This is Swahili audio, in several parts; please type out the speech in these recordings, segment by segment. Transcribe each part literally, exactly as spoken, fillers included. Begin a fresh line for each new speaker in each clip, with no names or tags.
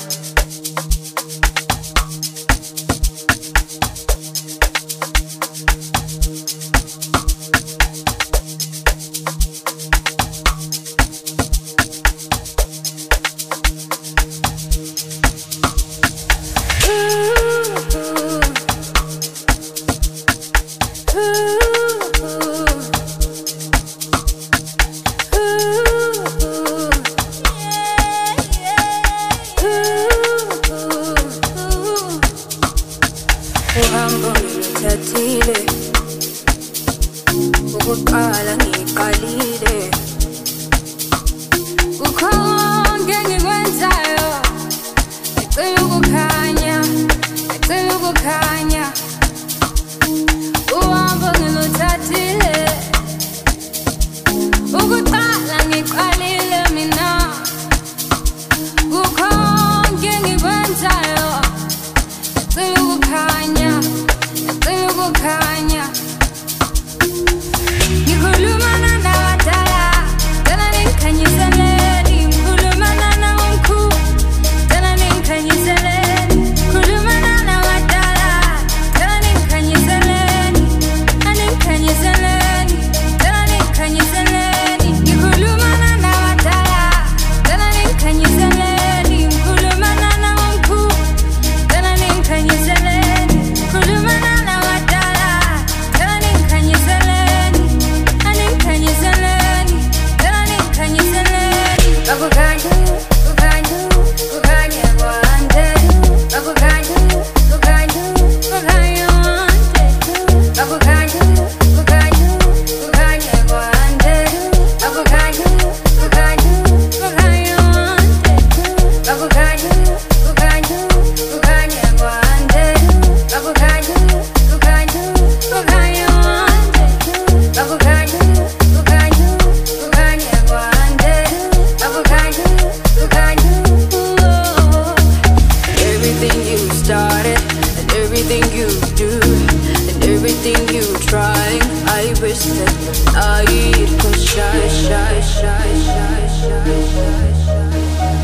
Uhambo ngiluthathile, ukuqala ngiqalile. Kukhonke engikwenzayo, ngicela ukukhanya, ngicela ukukhanya. Uhambo ngiluthathile, ukuqala ngiqalile mina. Kukhonke engikwenzayo, ngicela ukukhanya, ngicela ukukhanya. Ngikhuluma nabadala, ngicela ningikhanyiseleni. Ngikhuluma nomkhulu, ngicela ningikhanyiseleni. Ngikhuluma nabadala, ngicela ningikhanyiseleni. Ningikhanyiseleni, ngicela ningikhanyiseleni. Ngikhuluma nabadala, ngicela ningikhanyiseleni. Ngikhuluma nomkhulu, ngicela ningikhanyiseleni. Ngikhuluma nabadala, ngicela ningikhanyiseleni. Ningikhanyiseleni, ngicela ningikhanyiseleni. Bakukhanya, kukhanya, kukhanya kwande. Bakukhanya, kukhanya, kukhanya kwande. Bakukhanya, kukhanya, kukhanya kwande. Bakukhanya, kukhanya, kukhanya kwande. Bakukhanya, kukhanya, kukhanya kwande. Bakukhanya, kukhanya, kukhanya kwande. Bakukhanya, kukhanya, kukhanya kwande. Bakukhanya, kukhanya. Everything you started and everything you do and everything you trying, I wish that I could shy, shy, shy, shy, shy, shy, shy.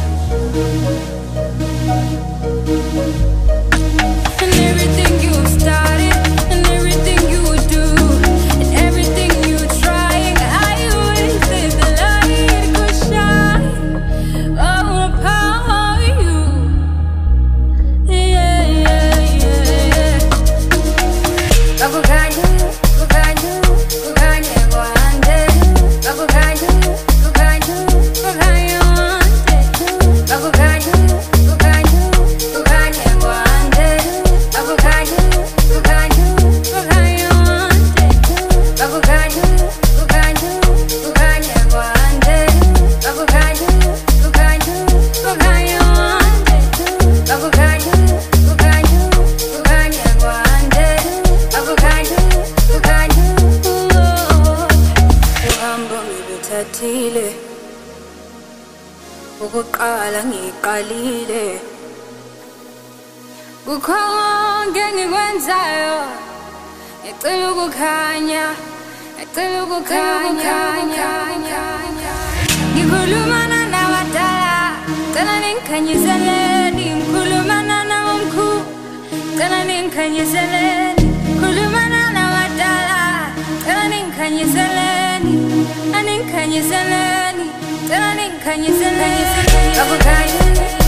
And everything you started and everything you do and everything you trying, I wish that the light could shine upon you. Yeah, yeah, yeah. Bakukhanya, kukhanya, kukhanya kwande. Bakukhanya, kukhanya, kukhanya kwande. Bakukhanya, kukhanya, kukhanya kwande. Bakukhanya, kukhanya, kukhanya kwande. Bakukhanya, kukhanya, kukhanya kwande. Bakukhanya, kukhanya, kukhanya kwande. Bakukhanya, kukhanya, kukhanya kwande. Bakukhanya, kukhanya. Uhambo ngiluthathile, ukuqala ngiqalile. Kukhonke engikwenzayo, ngicela ukukhanya, ngicela ukukhanya. Ngikhuluma nabadala, ngicela ningikhanyiseleni. Ngikhuluma nomkhulu, ngicela ningikhanyiseleni. Ngikhuluma nabadala, ngicela ningikhanyiseleni. Ningikhanyiseleni, ngicela ningikhanyiseleni. Bakukhanya.